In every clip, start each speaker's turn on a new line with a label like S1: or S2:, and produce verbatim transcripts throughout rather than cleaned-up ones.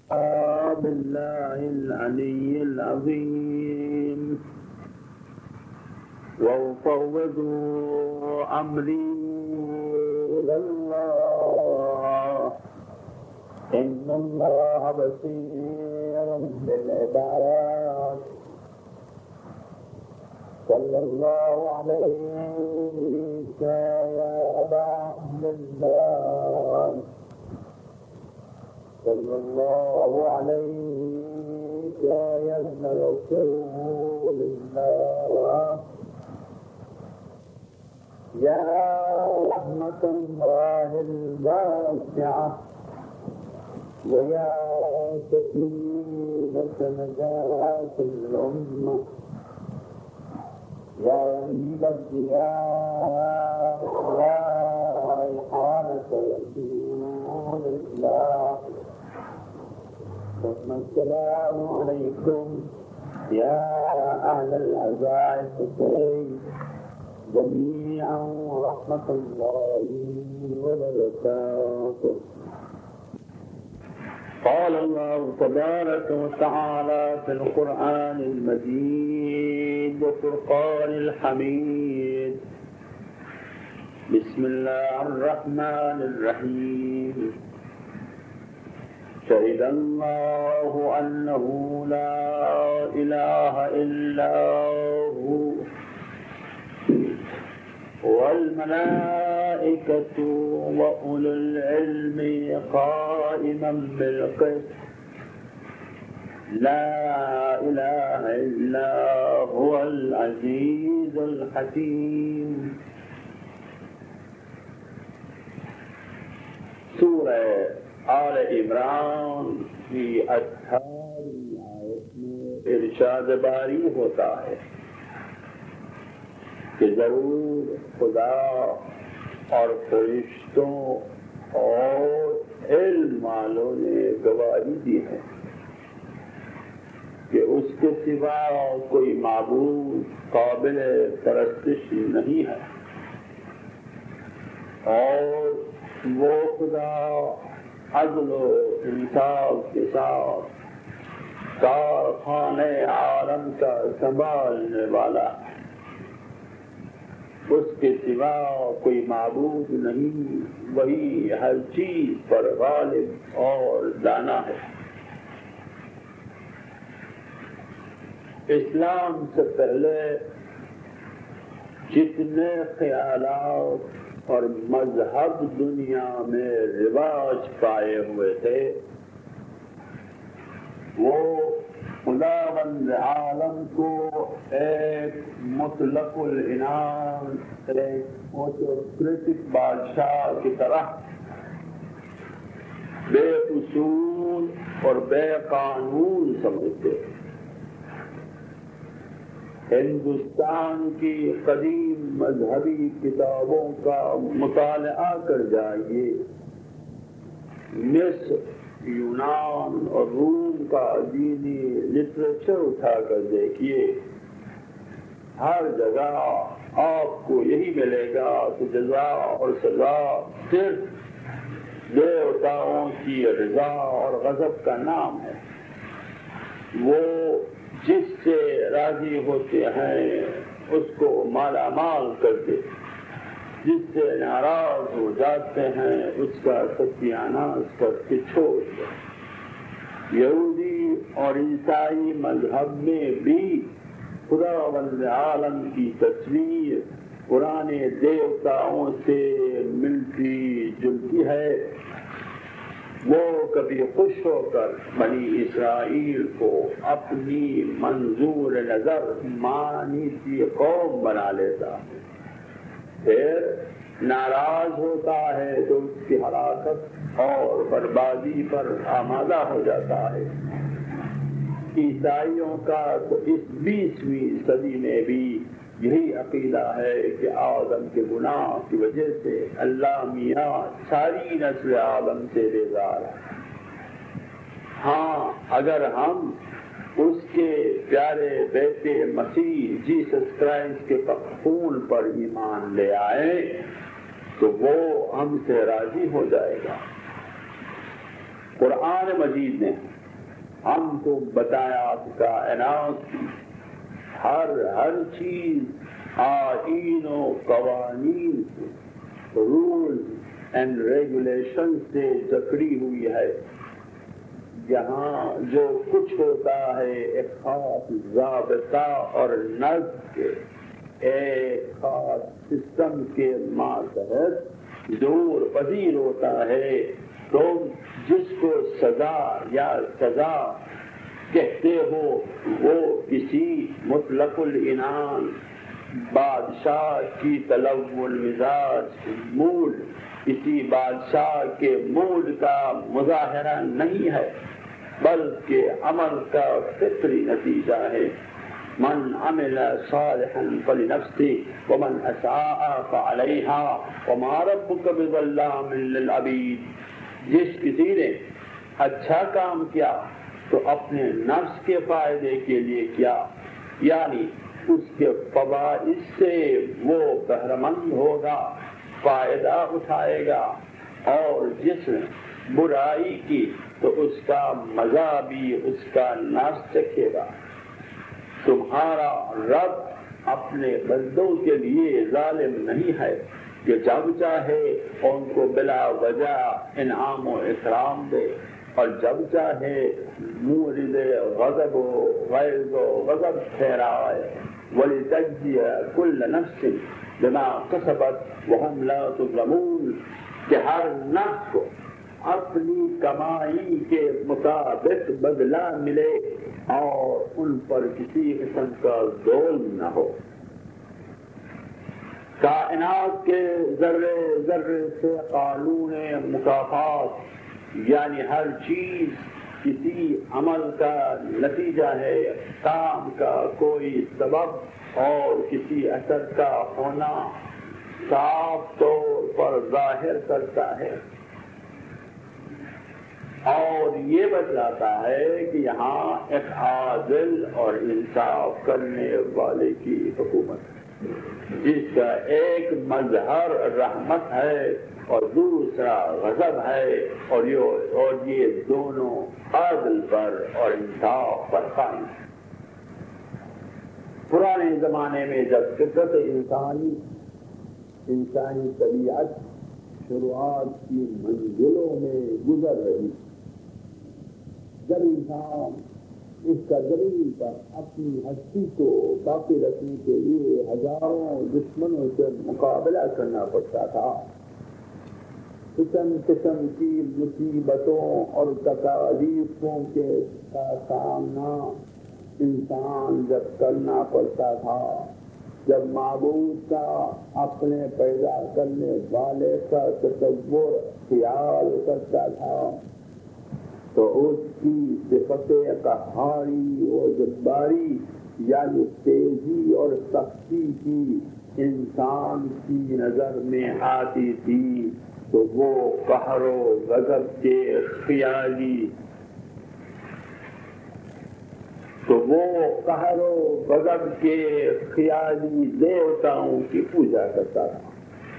S1: بالله العلي العظيم وأفوض أمري إلى الله إن الله بصير بالعباد صلى الله عليك يا أبا عبد الله صلى الله عليك يا ابن رسول الله يا رحمة الله الواسعة ويا سكينة نجاة الأمة يا رحيم الديار يا ريحانة رسول الله ثم السلام عليكم يا أهل العزائم جميعا ورحمة الله وبركاته. قال الله تبارك وتعالى في القرآن المجيد وفرقان الحميد بسم الله الرحمن الرحيم شهد الله أنه لا إله إلا هو والملائكة وأولو العلم قائما بالقسط لا إله إلا هو العزيز الحكيم. سورہ آل عمران کی اٹھارہویں آیت میں ارشاد باری ہوتا ہے کہ ضرور خدا اور فرشتوں اور علم والوں نے گواہی دی ہے کہ اس کے سوا کوئی معبود قابل پرستش نہیں ہے، اور وہ خدا عدل و انصاف کے ساتھ کارخانے عالم کا سنبھالنے والا ہے، اس کے سوا کوئی معبود نہیں، وہی ہر چیز پر غالب اور دانا ہے۔ اسلام سے پہلے جتنے خیالات اور مذہب دنیا میں رواج پائے ہوئے تھے وہ خداوند عالم کو ایک مطلق العنان، ایک اوٹوکریٹک بادشاہ کی طرح بے اصول اور بے قانون سمجھتے۔ ہندوستان کی قدیم مذہبی کتابوں کا مطالعہ کر جائیے، مصر، یونان اور روم کا دینی لٹریچر اٹھا کر دیکھیے، ہر جگہ آپ کو یہی ملے گا کہ جزا اور سزا صرف دیوتاؤں کی رضا اور غضب کا نام ہے۔ وہ جس سے راضی ہوتے ہیں اس کو مالا مال کر دے، جس سے ناراض ہو جاتے ہیں اس کا ستیاناش کر کے چھوڑ دے۔ یہودی اور عیسائی مذہب میں بھی خداوند عالم کی تصویر پرانے دیوتاؤں سے ملتی جلتی ہے۔ وہ کبھی خوش ہو کر بنی اسرائیل کو اپنی منظور نظر مانیتی قوم بنا لیتا ہے، پھر ناراض ہوتا ہے تو اس کی ہلاکت اور بربادی پر آمادہ ہو جاتا ہے۔ عیسائیوں کا تو اس بیسویں صدی میں بھی یہی عقیدہ ہے کہ آدم کے گناہ کی وجہ سے اللہ میاں ساری نسل آدم سے بیزار ہے۔ ہاں، اگر ہم اس کے پیارے بیٹے مسیح جیسس کرائسٹ کے خون پر ایمان لے آئے تو وہ ہم سے راضی ہو جائے گا۔ قرآن مجید نے ہم کو بتایا کہ کائنات کی ہر ہر چیز آئین و قوانین سے، رولز اینڈ ریگولیشن سے جکڑی ہوئی ہے۔ یہاں جو کچھ ہوتا ہے ایک خاص ضابطہ اور نظم کے، ایک خاص سسٹم کے ماتحت دور پذیر ہوتا ہے۔ تو جس کو سزا یا سزا کہتے ہو وہ کسی مطلق العنان بادشاہ کی تلو المزاج موڈ، کسی بادشاہ کے موڈ کا مظاہرہ نہیں ہے، بلکہ عمل کا فطری نتیجہ ہے۔ من عمل صالحا فلنفسه ومن اساء فعليها وما ربك بظلام للعبيد۔ جس کسی نے اچھا کام کیا تو اپنے نفس کے فائدے کے لیے کیا، یعنی اس کے فوائد سے وہ بہرہ مند ہوگا، فائدہ اٹھائے گا، اور جس نے برائی کی تو اس کا مزہ بھی اس کا نفس چکھے گا۔ تمہارا رب اپنے بندوں کے لیے ظالم نہیں ہے کہ جب چاہے ان کو بلا وجہ انعام و اکرام دے، اور جب چاہے مورد غضب و غیظ و غضب ٹھہرائے۔ وَلِتَجْزِيَ كُلَّ نَفْسٍ بِمَا كَسَبَتْ وَهُمْ لَا يُظْلَمُونَ، کہ ہر نفس کو اپنی کمائی کے مطابق بدلہ ملے اور ان پر کسی قسم کا ظلم نہ ہو۔ کائنات کے ذرے ذرے سے قانون مکافات، یعنی ہر چیز کسی عمل کا نتیجہ ہے، کام کا کوئی سبب اور کسی اثر کا ہونا صاف طور پر ظاہر کرتا ہے، اور یہ بتلاتا ہے کہ یہاں ایک عادل اور انصاف کرنے والے کی حکومت ہے، جس کا ایک مظہر رحمت ہے اور دوسرا غضب ہے، اور یہ اور یہ دونوں عدل پر اور انصاف پر قائم ہے۔ پرانے زمانے میں جب فطرت انسانی انسانی طبیعت شروعات کی منزلوں میں گزر رہی، جب انسان اس کا زمین پر اپنی ہستی کو باقی رکھنے کے لیے ہزاروں دشمنوں سے مقابلہ کرنا پڑتا تھا، قسم قسم کی مصیبتوں اور تکالیفوں کے سامنا انسان جب کرنا پڑتا تھا، جب معبود کا اپنے پیدا کرنے والے کا تصور خیال کرتا تھا، تو اس کی صفت قہاری و جباری یعنی تیزی اور سختی کی انسان کی نظر میں آتی تھی، تو وہ قہر و غضب کے خیالی تو وہ قہر و غضب کے خیالی دیوتاؤں کی پوجا کرتا تھا،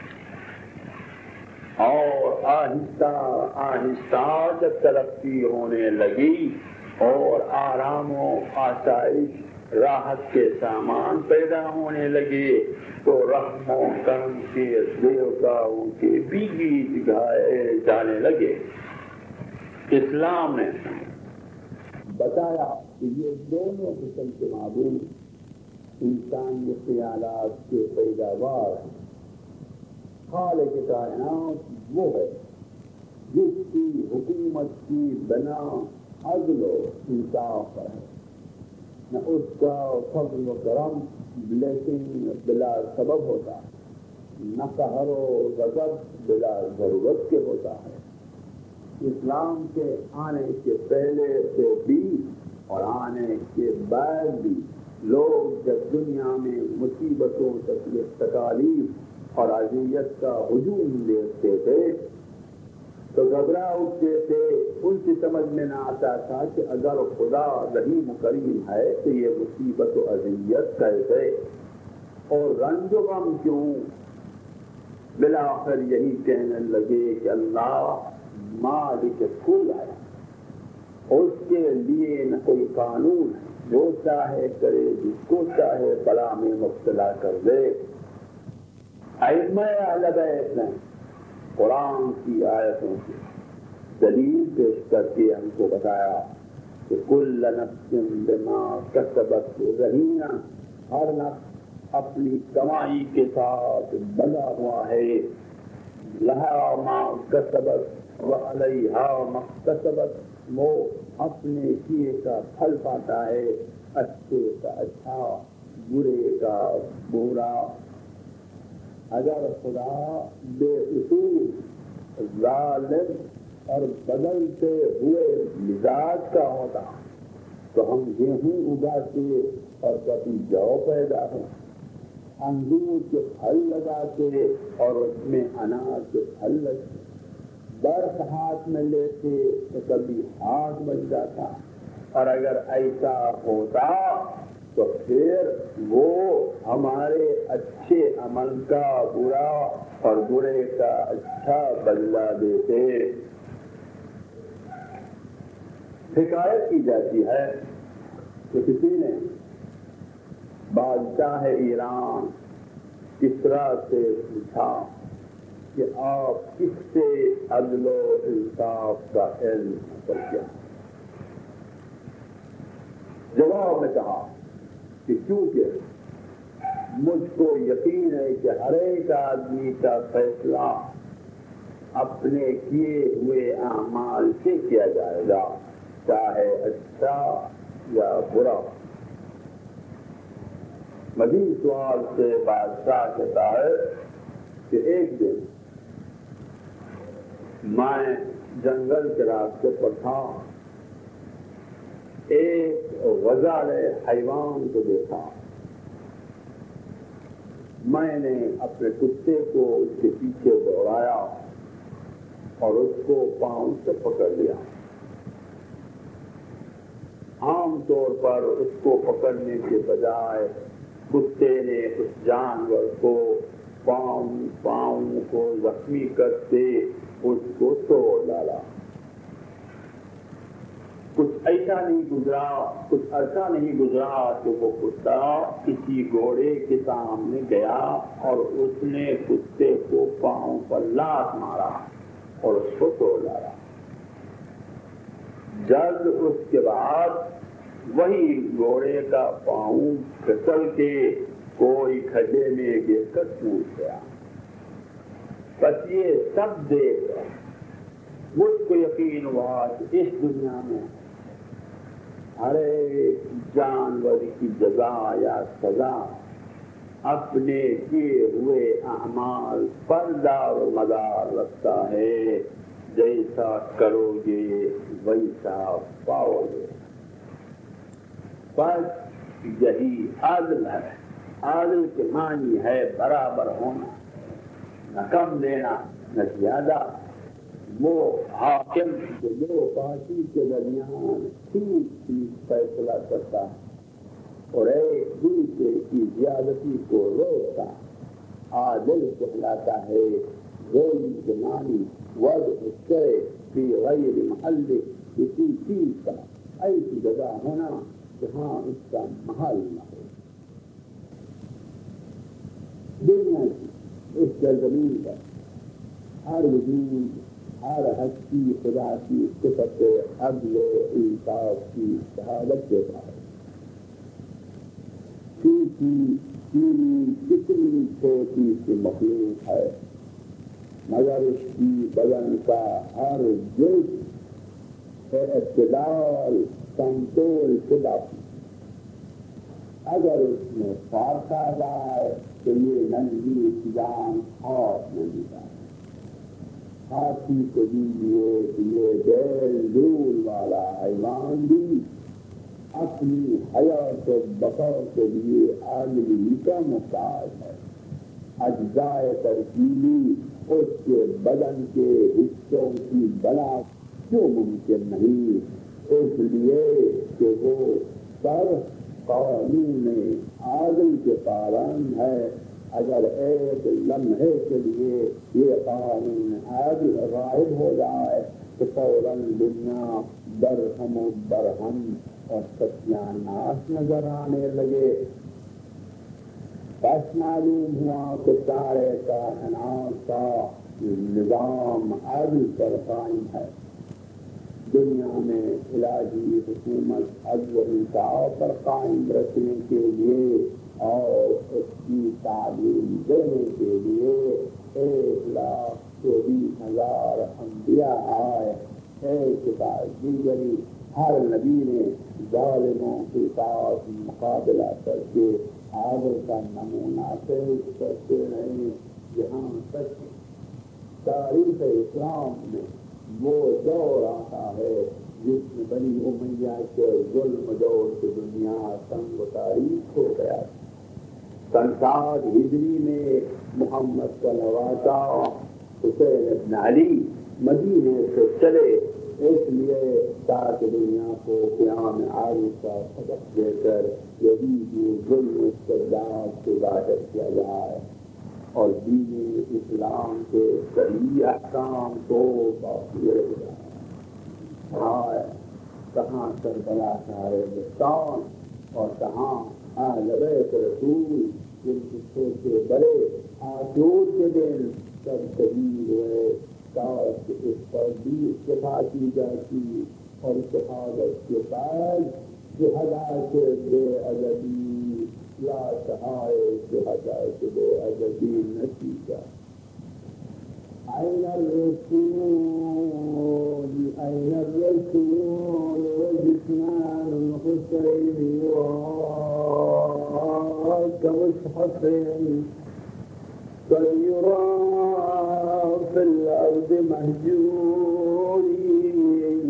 S1: اور آہستہ آہستہ جب ترقی ہونے لگی اور آرام و آسائش راحت کے سامان پیدا ہونے لگے، تو رحم و کرم کے دیوتاؤں کے بھی گیت گائے جانے لگے۔ اسلام نے بتایا کہ یہ دونوں قسم کے معبود انسانی خیالات کے پیداوار ہیں۔ خالق کائنات وہ ہے جس کی حکومت کی بنا عدل و انصاف پر ہے، نہ اس کا فضل و کرم بلیسنگ بلا سبب ہوتا ہے، نہ قہر و غضب بلا ضرورت کے ہوتا ہے۔ اسلام کے آنے کے پہلے سے بھی اور آنے کے بعد بھی لوگ جب دنیا میں مصیبتوں تکالیف اور اذیت کا ہجوم دیکھتے تھے تو گھبرا اٹھتے تھے، ان کی سمجھ میں نہ آتا تھا کہ اگر خدا رحیم کریم ہے تو یہ مصیبت و اذیت کیسے اور رنج و غم کیوں؟ بالآخر یہی کہنے لگے کہ اللہ مالک کل ہے، اس کے لیے نہ کوئی قانون ہے، جو چاہے کرے، جس کو چاہے بلا میں مبتلا کر دے۔ ائمہ اہل بیت نے قرآن کی آیتوں کی دلیل پیش کر کے ہم کو بتایا کہ کل نفس بما کسبت رہینہ، ہر نفس اپنی کمائی کے ساتھ بندھا ہوا ہے، لہا ما کسبت وعلیہا ما اکتسبت، وہ اپنے کیے کا پھل پاتا ہے، اچھے کا اچھا، برے کا برا۔ اگر خدا بے اصول، ظالم اور بدلتے ہوئے مزاج کا ہوتا تو ہم گیہوں اگاتے اور کبھی جو پیدا ہو، انگور کے پھل لگاتے اور اس میں انار کے پھل لگتے، برف ہاتھ میں لیتے تو کبھی ہاتھ بن جاتا۔ اور اگر ایسا ہوتا تو پھر وہ ہمارے اچھے عمل کا برا اور برے کا اچھا بدلہ دیتے۔ حکایت کی جاتی ہے کہ کسی نے بادشاہ ایران کسریٰ سے پوچھا کہ آپ کس سے عدل و انصاف کا علم حاصل کیا؟ جواب میں کہا کہ کیونکہ مجھ کو یقین ہے کہ ہر ایک آدمی کا فیصلہ اپنے کیے ہوئے اعمال سے کیا جائے گا، چاہے اچھا یا برا۔ مزید سوال سے بادشاہ کہتا ہے کہ ایک دن میں جنگل کے راستے پر تھا، ایک غزال حیوان کو دیکھا، میں نے اپنے کتے کو اس کے پیچھے دوڑایا اور اس کو پاؤں سے پکڑ لیا۔ عام طور پر اس کو پکڑنے کے بجائے کتے نے اس جانور کو پاؤں پاؤں کو زخمی کرتے اس کو توڑ ڈالا۔ کچھ ایسا نہیں گزرا کچھ عرصہ نہیں گزرا کہ وہ کتا کسی گھوڑے کے سامنے گیا اور اس نے کتے کو پاؤں پر لات مارا اور اس کو توڑ ڈالا۔ جلد اس کے بعد وہی گھوڑے کا پاؤں پھسل کے کوئی کھڈے میں گر کر ٹوٹ گیا۔ بس یہ سب دیکھ کر مجھ کو یقین ہوا کہ اس دنیا میں ہر ایک جانور کی جزا یا سزا اپنے کیے ہوئے اعمال پر دار و مدار رکھتا ہے، جیسا کرو گے ویسا پاؤ گے۔ بس یہی عدل ہے۔ عدل کے معنی ہے برابر ہونا، نہ کم دینا نہ زیادہ۔ وہ حاکم جو دو پارٹی کے درمیان ٹھیک ٹھیک فیصلہ کرتا ہے اور ایک دوسرے کی زیادتی کو روکتا، عادل کہلاتا ہے۔ ظلم کے معنی وضع کرے فی غیر محل، کسی چیز کا ایسی جگہ ہونا جہاں اس کا محل نہ ہو۔ دنیا کی اس سرزمین پر ہر وجود، ہر ہستی خدا کی صفت عدل و انصاف کی شہادت دیتا ہے۔ کیونکہ چیز کتنی چھوٹی سی مخلوق ہے مگر اس کی بدن کا ہر جز اعتدال کنٹرول شدہ، اگر اس میں فارق آ جائے تو یہ ننگی جان ہاتھ میں دیتا ہے۔ ہاتھی کو دیجیے کہ یہ بیل دول والا حیوان بھی اپنی حیات و بقا کے لیے آدمی کا محتاج ہے۔ اجزائے ترکیبی اس کے بدن کے حصوں کی بنا کیوں ممکن نہیں، اس لیے کہ وہ سر قانون عادل کے پابند ہے۔ اگر ایک لمحے کے لیے یہ قانون عادل غائب ہو جائے تو فوراً دنیا برہم و برہم اور ستیاناش نظر آنے لگے۔ بس معلوم ہوا کہ سارے کائنات کا نظام عدل پر قائم ہے۔ دنیا میں الہی حکومت عدل و انصاف پر قائم رکھنے کے لیے اور اس کی تعلیم دینے کے لیے ایک لاکھ چوبیس ہزار انبیاء آئے۔ ایک بعد دیگری ہر نبی نے ظالموں کے ساتھ مقابلہ کر کے عادل کا نمونہ پیش کرتے رہے۔ جہاں تک تاریخ اسلام میں وہ دور آتا ہے جس میں بنی امیہ کے ظلم دور سے دنیا تنگ و تاریخ ہو گیا۔ سن سات ہجری میں محمد کا نواسا حسین ابن علی مدینے سے چلے، اس لیے تاکہ دنیا کو قیام عارض کا سبق دے کر یہی ظلم استبداد سے ظاہر کیا جائے اور دین اسلام کے صحیح احکام کو باقی رہ جائے۔ ہائے کہاں کربلا کا ریگستان اور کہاں اہل بیت رسول جن کے چھوٹے بڑے آشور کے دن سب شہید ہوئے۔ کاش اس پر بھی اتفاق کی جاتی اور شہادت کے بعد شہداء کے بے ادبی لا سہائے شہداء کے بے ادبی نتیجہ۔ أين الرسول أين الرسول وجثمان الحسين كمصحف قد يرى في الأرض مهجورين۔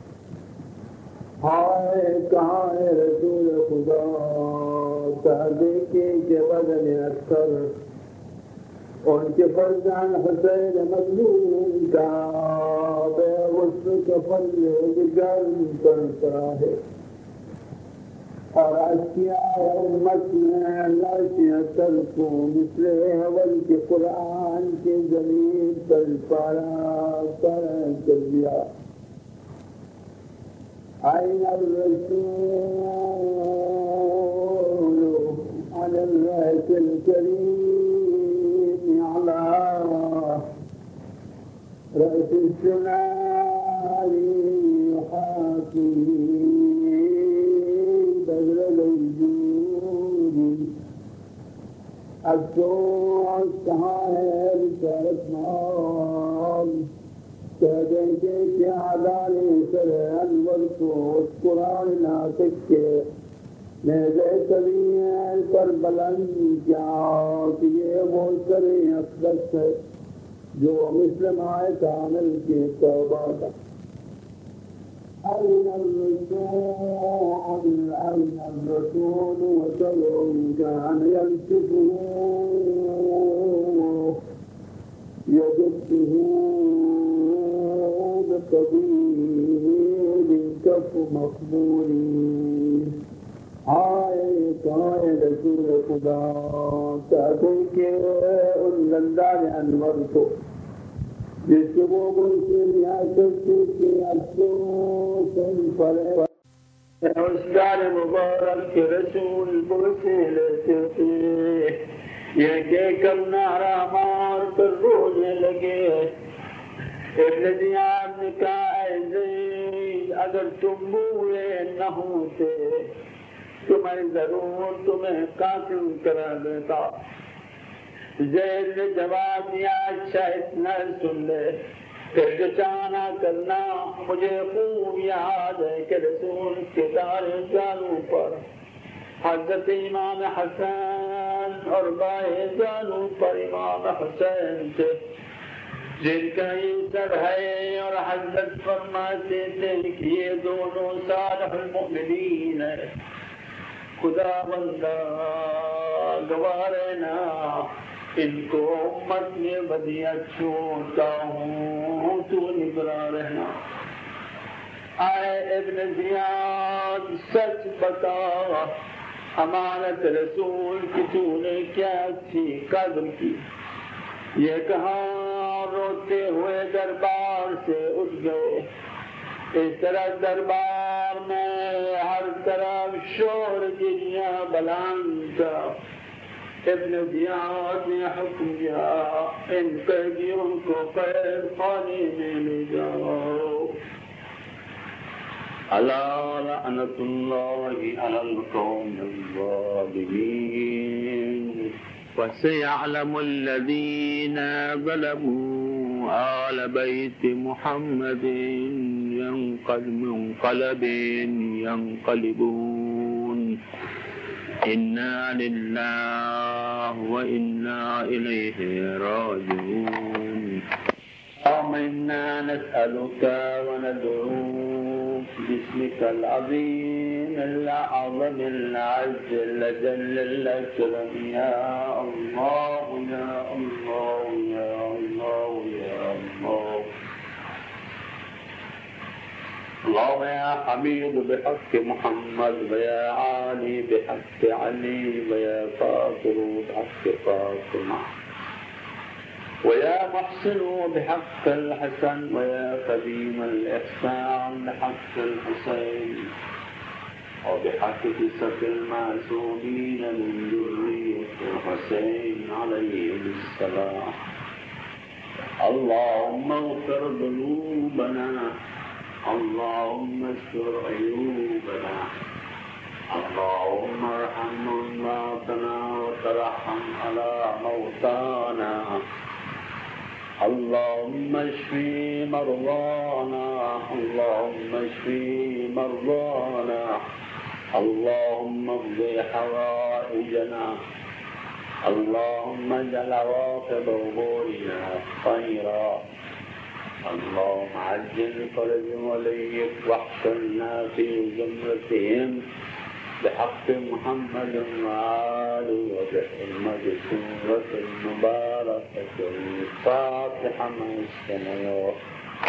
S1: ہائے کہاں ہے رسول خدا، کعبے کے بدن اکثر ان کے فرزان حسین مظلوم کا بے غسل کفن بگر پر پڑا ہے، اور اشیاء امت میں لاشیاں تر کو مثل حول کے قرآن کے زمین پر پڑا کر کر دیا۔ أين الرسول على الرأس الكريم على رأس الشمال يحاكي بدر الوجود۔ افسوس کہاں ہے رسالت مال، کہہ دیں کہ کیا دانے سر انور کو اس قرآن ناطق کے میرے طویل پر بلند کیا کہ یہ وہ سر اقدس ہے جو مسلم آئے کامل کے توبہ کا۔ أين الرسول أين الرسول وسلم كان يلتفه يدفه بقبيل كف مقبول۔ آئے کائے رسول خدا، کہتے کہ ان لندان انور کو جس کے وہ سے ریاست کے افسوس پر اس دار مبارک کے رسول برسے لیتے تھے، یہ کہ کم نعرہ مار کر رونے لگے۔ ابن زیاد نے کہا اے زید اگر تم بوئے نہ ہوتے تو میں ضرور تمہیں قاتل کرا دیتا۔ زید نے جواب دیا اچھا اتنا سن لے، پھر جو چاہنا کرنا۔ مجھے خوب یاد ہے کہ رسول کے دار جانوں پر حضرت امام حسن اور بائے جانوں پر امام حسین تھے جن کا یہ سر ہے، اور حضرت فرماتے تھے کہ یہ دونوں صالح المؤمنین ہے۔ خدا بندہ گوارے نا ان کو امت میں بدیاں چھوڑتا ہوں، تو نگراں رہنا۔ آئے ابن زیاد سچ بتا، امانت رسول کی تو نے کیا اچھی قدر کی؟ یہ کہاں روتے ہوئے دربار سے اٹھ گئے۔ इस तरह दरबार में हर तरफ शोर दुनिया बुलंद था। इब्न जियाद ने हुक्म दिया, इन कैदियों को कैद खाने में ले जाओ। अला लअनतुल्लाहि अलल कौमिल ज़ालिमीन।
S2: وسيعلم الذين ظلموا آل بيت محمد منقلب ينقلبون إنا لله وإنا إليه راجعون.
S1: اللهم إنا نسألك وندعوك باسمك العظيم الأعظم الأعز الأجل الأكرم يا الله يا الله يا الله يا الله. اللهم يا حميد بحق محمد ويا عالي بحق علي ويا فاطر بحق فاطمة ويا محسن بحق الحسن ويا قديم الإحسان بحق الحسين وبحق تسع المعصومين من ذرية الحسين عليه السلام. اللهم اغفر ذنوبنا، اللهم استر عيوبنا، اللهم ارحم موتانا وترحم على موتانا. اللهم اشفي مرضانا، اللهم اشفي مرضانا، اللهم اقض حوائجنا، اللهم اجعل عواقب امورنا خيرا. اللهم عجل فرج وليك واحشرنا في زمرتهم بحق محمد وآله وبحرمة سورة المباركة الفاتحة مع السماوات.